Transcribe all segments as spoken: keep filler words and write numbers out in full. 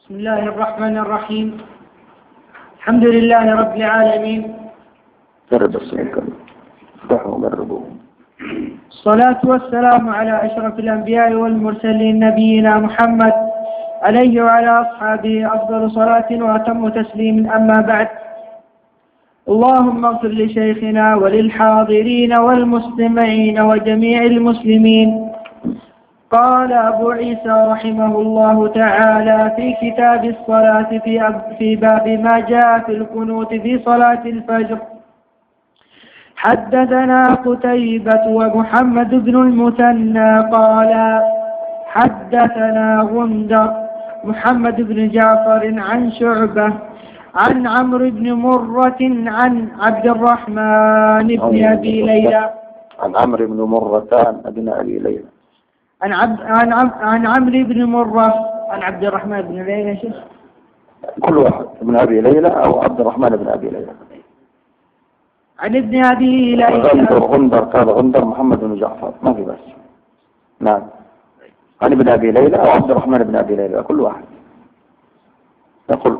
بسم الله الرحمن الرحيم. الحمد لله رب العالمين. جرب السلك افتحوا جربوا. الصلاة والسلام على أشرف الأنبياء والمرسلين نبينا محمد عليه وعلى أصحابه أفضل صلاة وأتم تسليم. أما بعد، اللهم اغفر لشيخنا وللحاضرين والمستمعين وجميع المسلمين. قال أبو عيسى رحمه الله تعالى في كتاب الصلاة في, في باب ما جاء في القنوت في صلاة الفجر: حدثنا قتيبة ومحمد بن المثنى قال حدثنا غندر محمد بن جعفر عن شعبة عن عمرو بن مرة عن عبد الرحمن بن أبي ليلى عن عمرو بن مرة عن ابن أبي ليلى عن عبد عن عم عن عمرو بن مرة عن عبد الرحمن بن ليلى يا شيخ. كل واحد ابن أبي ليلى أو عبد الرحمن بن أبي ليلى. عن ابن أبي ليلى غندر غندر قال غندر محمد بن جعفر ما في بس. نعم، عن ابن أبي ليلى أو عبد الرحمن بن أبي ليلى كل واحد يقول.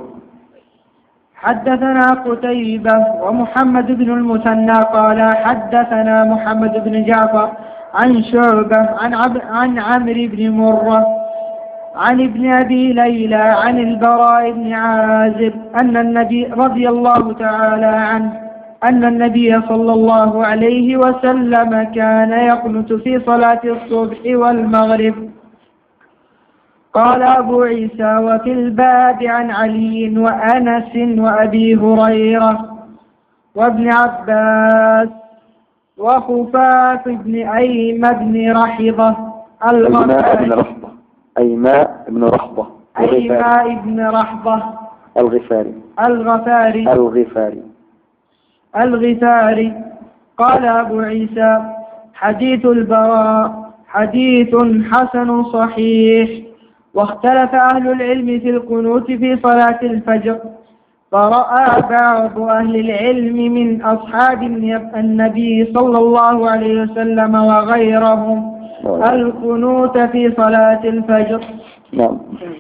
حدثنا قتيبة ومحمد بن المثنى قال حدثنا محمد بن جعفر عن شعبة عن عب عن عمرو بن مرة عن ابن أبي ليلى عن البراء بن عازب أن النبي رضي الله تعالى عنه أن النبي صلى الله عليه وسلم كان يقنت في صلاة الصبح والمغرب. قال أبو عيسى: وفي الباب عن علي وأنس وأبي هريرة وابن عباس وخفاف بن أيمة بن رحضة الغفاري رحضة أيماء بن رحضة أيماء بن رحضة الغفاري الغفاري الغفاري الغفاري. قال أبو عيسى: حديث البراء حديث حسن صحيح. واختلف أهل العلم في القنوت في صلاة الفجر، فرأى بعض أهل العلم من أصحاب النبي صلى الله عليه وسلم وغيرهم القنوت في صلاة الفجر. نعم.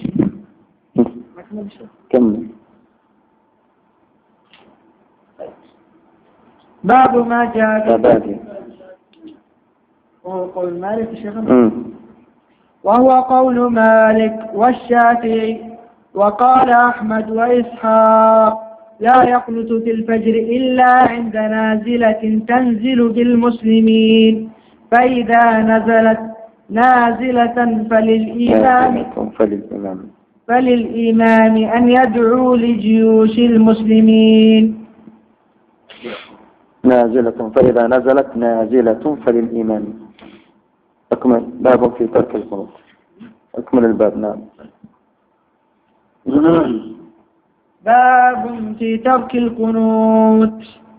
كمل. باب ما جاء في وهو قول مالك الشيخ وهو قول مالك والشافعي. وقال أحمد وإسحاق: لا يقنت في الفجر إلا عند نازلة تنزل بالمسلمين، فإذا نزلت نازلة فللإمام فللإمام فللإمام أن يدعو لجيوش المسلمين. نازلة فإذا نزلت نازلة فللإمام. أكمل. باب في ترك القنوت. أكمل الباب. نعم. باب في ترك القنوت.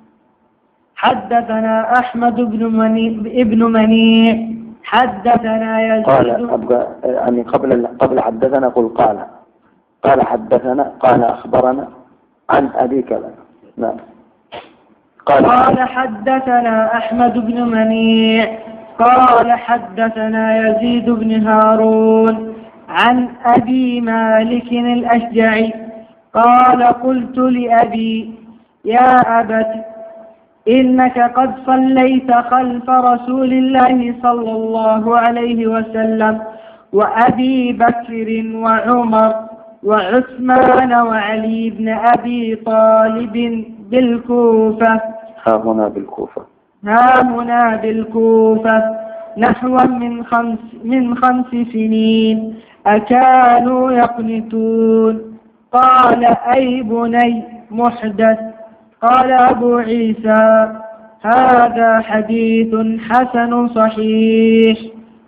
حدثنا أحمد بن منيع ابن منيع حدثنا يزيد. قال أبقى يعني قبل قبل حدثنا قل قال قال حدثنا قال أخبرنا عن أبي كذا. نعم. قال, قال حدثنا أحمد بن منيع قال حدثنا يزيد بن هارون عن أبي مالك الأشجعي قال: قلت لأبي: يا أبت، إنك قد صليت خلف رسول الله صلى الله عليه وسلم وأبي بكر وعمر وعثمان وعلي بن أبي طالب بالكوفة. ها هنا بالكوفة ها هنا بالكوفة نحو من خمس من خمس سنين، أكانوا يقنتون؟ قال: أي بني محدث. قال أبو عيسى: هذا حديث حسن صحيح،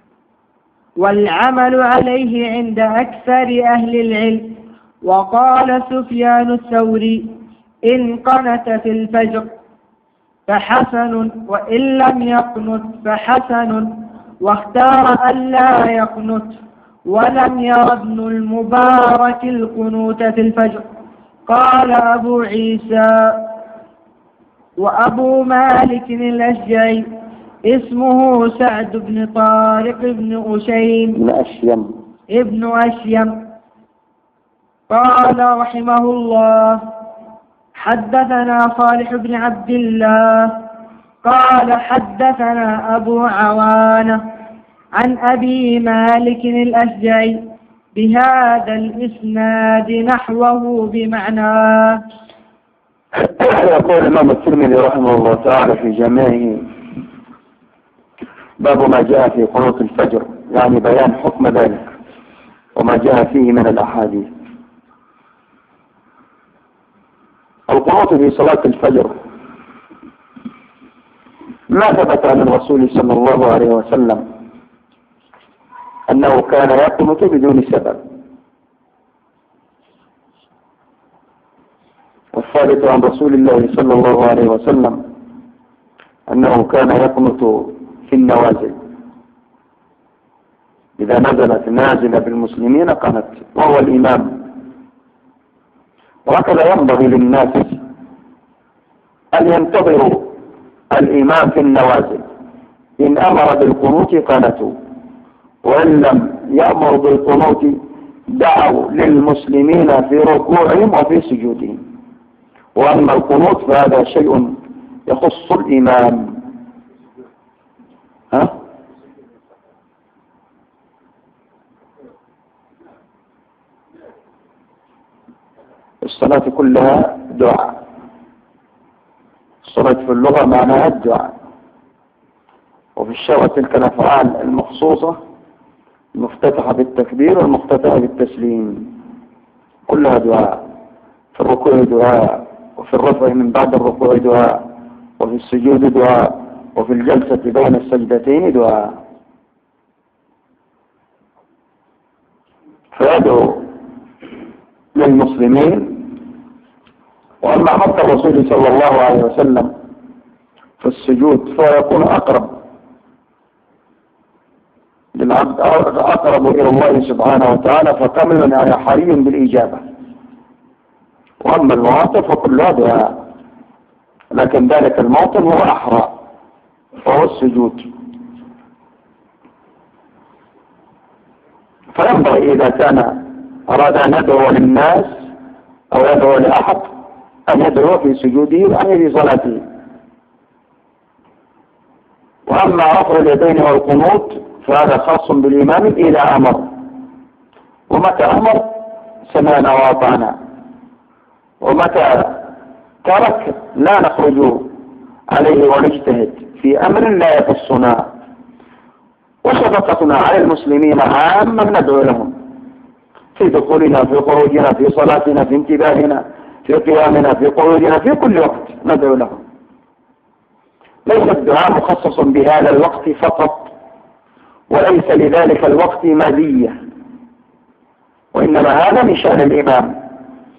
والعمل عليه عند أكثر أهل العلم. وقال سفيان الثوري: إن قنت في الفجر فحسن، وإن لم يقنت فحسن، واختار أن لا يقنت. ولم ير ابن المبارك القنوت في الفجر. قال أبو عيسى: وأبو مالك الأشجعي اسمه سعد بن طارق بن أشيم ابن أشيم ابن أشيم قال رحمه الله: حدثنا صالح بن عبد الله قال حدثنا أبو عوانة عن أبي مالك الأشجعي بهذا الإسناد نحوه بمعناه. يقول الإمام الترمذي رحمه الله تعالى في جامعه: باب ما جاء في قنوت الفجر، يعني بيان حكم ذلك وما جاء فيه من الأحاديث. القنوت في صلاة الفجر ما ثبت عن الرسول صلى الله عليه وسلم أنه كان يقنط بدون سبب، والثابت عن رسول الله صلى الله عليه وسلم أنه كان يقنط في النوازل، إذا نزلت نازلة بالمسلمين قنت وهو الإمام. وهكذا ينبغي للناس أن ينتظروا الإمام في النوازل، إن أمر بالقنوت قنتوا، وإن لم يأمر بالقنوت دعوا للمسلمين في ركوعهم وفي سجودهم. وأما القنوت فهذا شيء يخص الإمام. ها؟ الصلاة كلها دعاء. الصلاة في اللغة معناها الدعاء، وفي الشرع تلك الأفعال المخصوصة المفتتحة بالتكبير والمفتتحة بالتسليم كلها دعاء. في الركوع دعاء، وفي الرفع من بعد الركوع دعاء، وفي السجود دعاء، وفي الجلسة بين السجدتين دعاء. فيدعو للمسلمين. وأما حق الرسول صلى الله عليه وسلم في السجود فيكون أقرب للعبد، أقرب إلى الله سبحانه وتعالى، فكامل يعني حري بالإجابة. وأما المواطن فكلها دعاء، لكن ذلك الموطن هو أحرى فهو السجود. فينبغي إذا كان أراد أن يدعو للناس أو يدعو لأحد أن يدعو في سجوده وأن في صلاته. وأما رفع اليدين والقنوت فهذا خاص بالإمام إذا أمر، ومتى أمر سمعنا وأطعنا، ومتى ترك لا نخرج عليه ونجتهد في أمر لا يخصنا. وشفقتنا على المسلمين عامة ندعو لهم في دخولنا، في خروجنا، في صلاتنا، في انتباهنا، في قيامنا، في قعودنا، في كل وقت ندعو لهم. ليس الدعاء مخصص بهذا الوقت فقط، وليس لذلك الوقت مزية، وإنما هذا من شأن الإمام.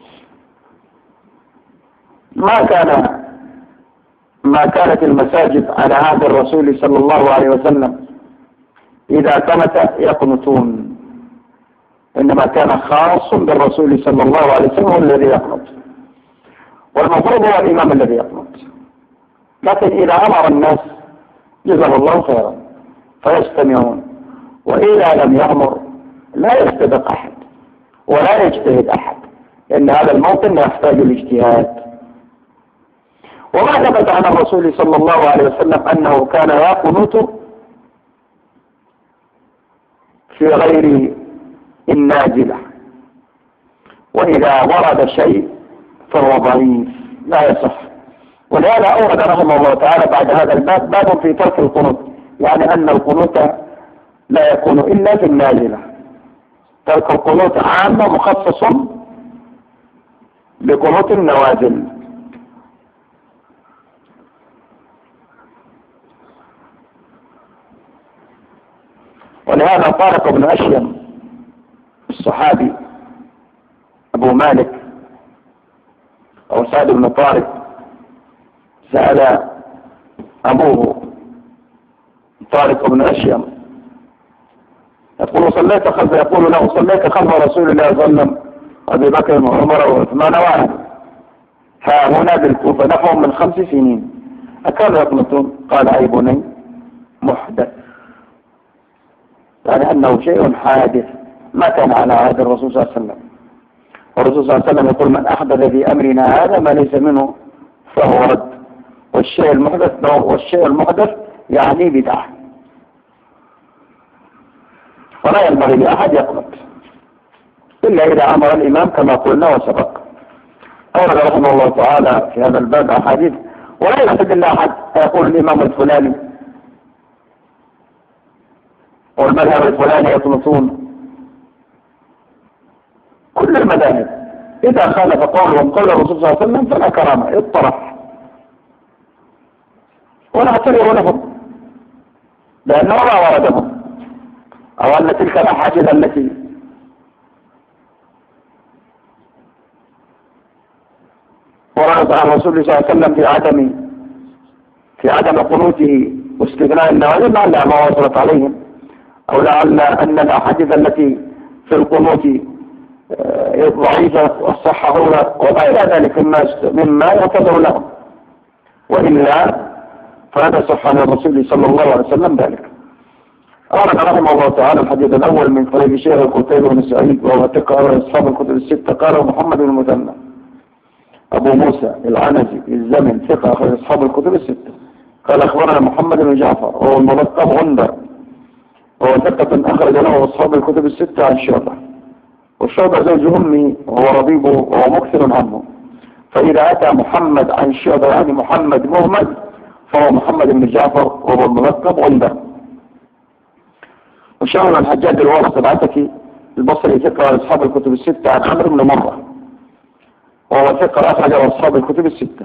ما كان ما كانت المساجد على عهد الرسول صلى الله عليه وسلم إذا كانت يقنطون، إنما كان خاص بالرسول صلى الله عليه وسلم الذي يقنط، والمفروض هو الإمام الذي يقنط. لكن إذا أمر الناس جزاه الله خيرا فيستمعون، وإذا لم يأمر لا يستبق أحد ولا يجتهد أحد، لأن هذا الموطن يحتاج الاجتهاد. وما ثبت عن الرسول صلى الله عليه وسلم أنه كان يقنط في غير النازلة، وإذا ورد شيء فهو ضعيف لا يصح. ولهذا أورد رحمه الله تعالى بعد هذا الباب باب في ترك القنوت، يعني أن القنوت لا يكون إلا في النازلة. ترك القنوت عامة مخصص بقنوت النوازل. ولهذا طارق بن أشيم الصحابي أبو مالك أو سعد بن طارق سأل أبوه طارق بن أشيم يقول صليت خلف يقول له صليت خلف رسول الله صلى الله عليه وسلم أبي بكر وعمر وعثمان وعلي ها هنا بالكوفة نحو من خمس سنين أكانوا يقنطون؟ قال أي بني محدث، يعني أنه شيء حادث ما كان على عهد الرسول صلى الله عليه وسلم. والرسول صلى الله عليه وسلم يقول من أحدث في أمرنا هذا ما ليس منه فهو رد، والشيء المحدث والشيء المحدث يعني بدعة. ولا ينبغي لأحد يقنط إلا إذا أمر الإمام كما قلنا وسبق. أورد رحمه الله تعالى في هذا الباب أحاديث، ولا يحتاج إلا أحد يقول الإمام الفلاني والمذهب الفلاني يقنطون. كل المذاهب إذا خالف قولهم قول الرسول صلى الله عليه وسلم فلا كرامة، اطرح ونعتبر لهم لأنه ما وردهم، أو أن تلك الأحاديث التي وردت عن الرسول صلى الله عليه وسلم في عدم في عدم قنوته واستغناء النوازل لعلها ما وصلت عليهم، أو لعل أن الأحاديث التي في القنوت ضعيفة وصححوها وغير ذلك مما يعتذر لهم، وإلا فهذا صح عن الرسول صلى الله عليه وسلم ذلك. أورد رحمه الله تعالى الحديث الأول من طريق شيخ القتيبة بن سعيد وهو ثقة أصحاب الكتب الستة. قال محمد بن المثنى أبو موسى العنزي الزمن ثقة أخرج أصحاب الكتب الستة. قال أخبرنا محمد بن جعفر وهو الملقب غندر وهو ثقة أخرج له أصحاب الكتب الستة عن شعبة، والشعبة زوج أمي وهو ربيبه وهو مكثر عنه، فإذا أتى محمد عن شعبة يعني محمد مهمد فهو محمد بن جعفر وهو الملقب غندر. وشعر الحجاج الواسط العتكي البصري ثقة أصحاب الكتب الستة عن عمرو بن مرة وهو ثقة أخرج أصحاب الكتب الستة.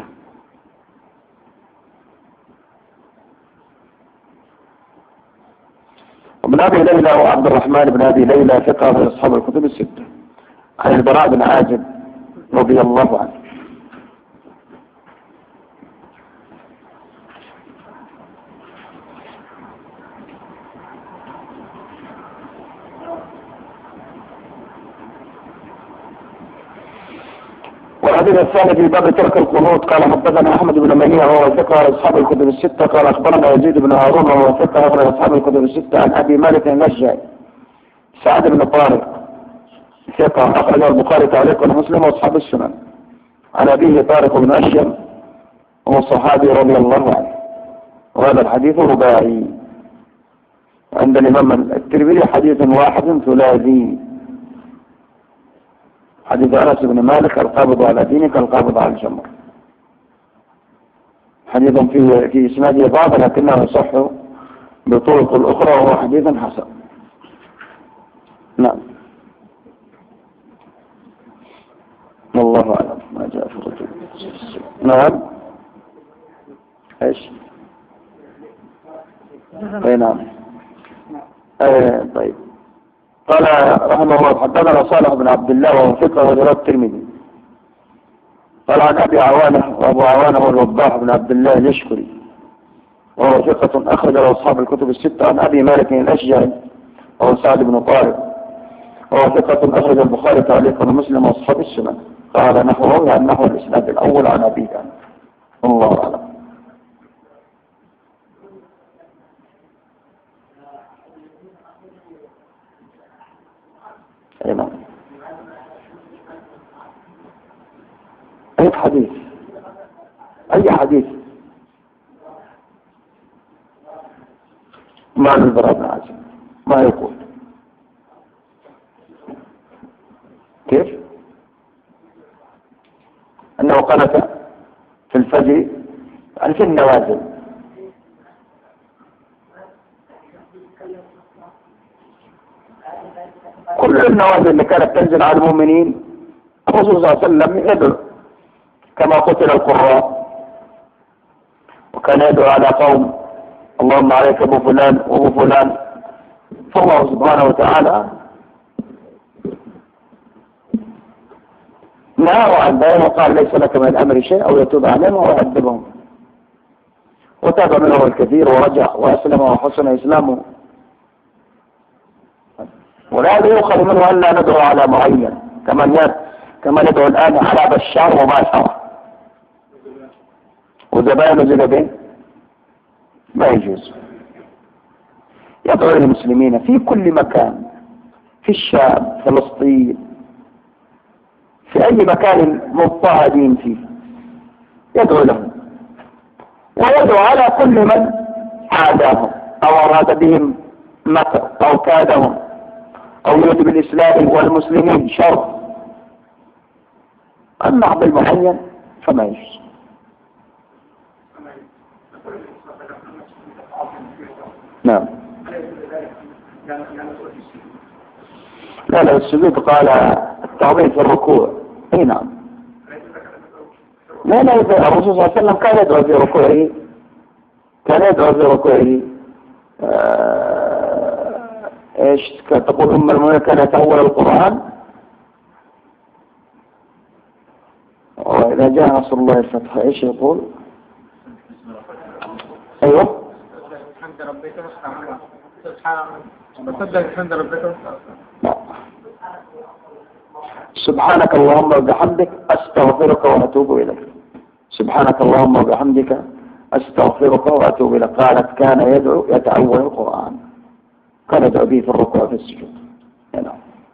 ومن أبي ليلى وعبد الرحمن بن أبي ليلى ثقة من أصحاب الكتب الستة عن البراء بن عازب رضي الله عنه. والحديث الثاني في باب ترك القنوت. قال حدثنا احمد بن منيع وهو ثقة اصحاب الكتب الستة. قال اخبرنا يزيد بن هارون وهو ثقة اصحاب الكتب الستة عن ابي مالك النجعي سعد بن طارق ثقة اخرجه البخاري تعليقا ومسلم واصحاب السنن عن ابيه طارق بن اشيم وهو الصحابي رضي الله عنه. وهذا الحديث رباعي عند الامام الترمذي حديث واحد ثلاثي، حديث أنس بن مالك القابض على دينك القابض على الجمر، حديث في في إسناده ضعف لكنه يصح بطرق الأخرى وهو حديث حسن. نعم والله أعلم ما جاء في الكتب. نعم ايش؟ اي نعم ايه طيب. قال رحمه الله حدثنا صالح بن عبد الله وهو ثقة وجرى الترمذي. قال عن ابي عوانه وابو عوانه هو الوضاح بن عبد الله اليشكري وهو ثقة اخرج له اصحاب الكتب الستة عن ابي مالك الاشجعي وهو سعد بن طارق وهو ثقة اخرج البخاري تعليقا ومسلم واصحاب السنن. قال نحوه عن نحو الاسناد الاول عن ابيه. الله اعلم. اي نعم. اي حديث اي حديث ما البراء بن عازب ما يقول كيف انه قنت في الفجر يعني في النوازل. كل النوازل اللي كانت تنزل على المؤمنين الرسول صلى الله عليه وسلم يدعو كما قتل القراء، وكان يدعو على قوم اللهم عليك ابو فلان وابو فلان. فالله سبحانه وتعالى نهى عن ذلك وقال ليس لك من الامر شيء او يتوب عليهم ويعذبهم، وتاب منهم الكثير ورجع واسلم وحسن اسلامه. ولا يؤخذ منه الا ندعو على معين كما كما ندعو الان على بشار مباشره وزبائن وزبائن ما يجوز. يدعو المسلمين في كل مكان، في الشام، فلسطين، في أي مكان مضطهدين فيه يدعو لهم، ويدعو على كل من عاداهم أو أراد بهم مكر أو كادهم أو يريد بالإسلام والمسلمين شر. أما بالمعين فما يجوز. نعم. لا لا السجود قال التعظيم في الركوع. اي نعم. لا لا الرسول صلى الله عليه وسلم كان يدعو في ركوعه كان يدعو في ركوعه آه... ايش تقول ام المؤمنين كان يتأول القرآن وإذا جاء نصر الله الفتح ايش يقول؟ ايوه الحمد ربك سبحان الله الحمد ربك. سبحانك اللهم وبحمدك أستغفرك وأتوب إليك. سبحانك اللهم وبحمدك أستغفرك وأتوب إليك. قالت كان يدعو يتأول القرآن، كان يدعو به في الركوع في السجود. نعم.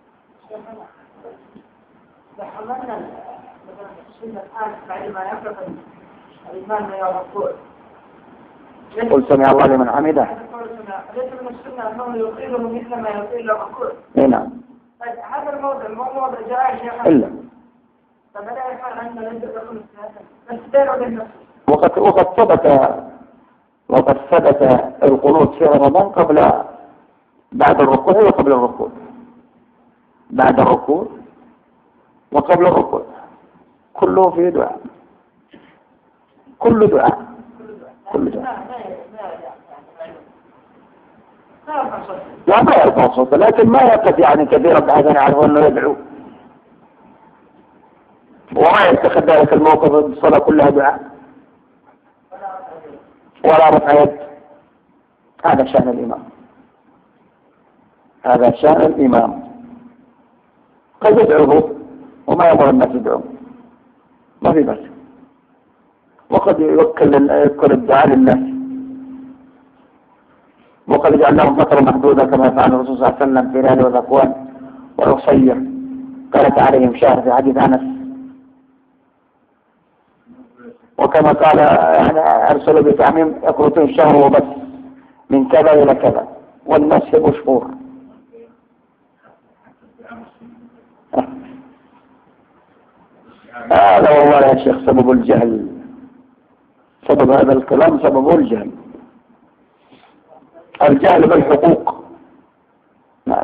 قل سمع الله لمن حمده. ليس من السنة أنه يطيله مثل ما يطيل الركوع. نعم. طيب هذا الموضع الموضع جاء شيخ. إلا. فبدأ يفعل عندنا ليس يدخل السياسة. بس بينه وبين نفسه. وقد وقد ثبت وقد ثبت القنوت في رمضان قبل بعد الركوع وقبل الركوع. بعد الركوع وقبل الركوع. كله في دعاء. كل دعاء. كل دعاء. لا ما يرفع صوته لكن ما يقف يعني كثيرا بحيث أن يعرفوا أنه يدعو، وما يتخذ ذلك الموقف الصلاة كلها دعاء ولا رفع يد. هذا شأن الإمام، هذا شأن الإمام. قد يدعوه وما يأمر الناس يدعوه ما في بس، وقد يوكل الدعاء للناس، وقد جعلناهم فترة محدودة كما فعل الرسول صلى الله عليه وسلم في ليالي والأكوان والعصير كانت عليهم شهر في حديث أنس. وكما قال يعني أرسلوا بتعميم يقرطون الشهر وبس من كذا إلى كذا والناس يبقوا شهور. هذا والله يا شيخ سبب الجهل، سبب هذا الكلام سببه الجهل، الجهل بالحقوق. نعم.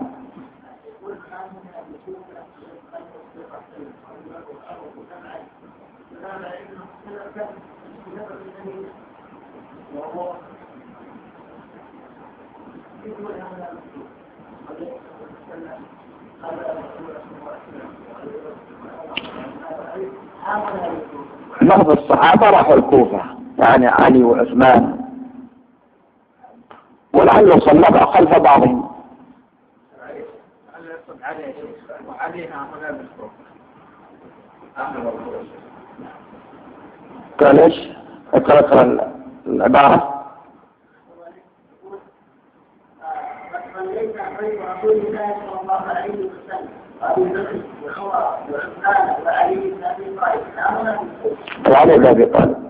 بعض الصحابة راحوا الكوفة يعني علي وعثمان، ولعله صلى خلف بعضهم. قال ايش؟ اقرأ اقرأ العبارة. رسول الله صلى الله عليه وسلم أبي بكر وعمر وعثمان وعلي بن أبي طالب. علي بن أبي طالب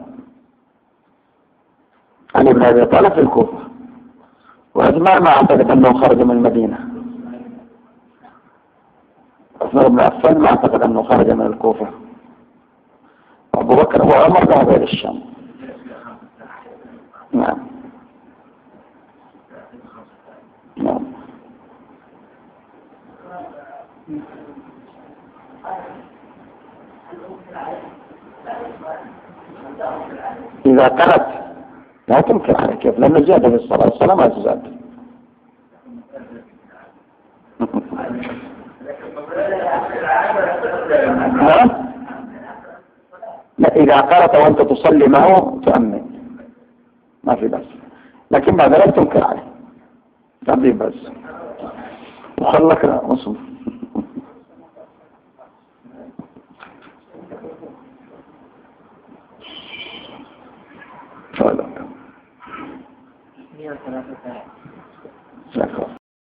علي بن أبي طالب في الكوفة، وعثمان ما أعتقد أنه خرج من المدينة. عثمان بن عفان ما أعتقد أنه خرج من الكوفة. أبو بكر وعمر ذهب إلى الشام. نعم نعم. إذا كانت لا تنكر على كيف، لأن زيادة في الصلاة، الصلاة ما تزاد. لا إذا قرأت وأنت تصلي معه تؤمن ما في بس، لكن بعد ذلك تنكر عليه تبدي بس وخلك مصمم.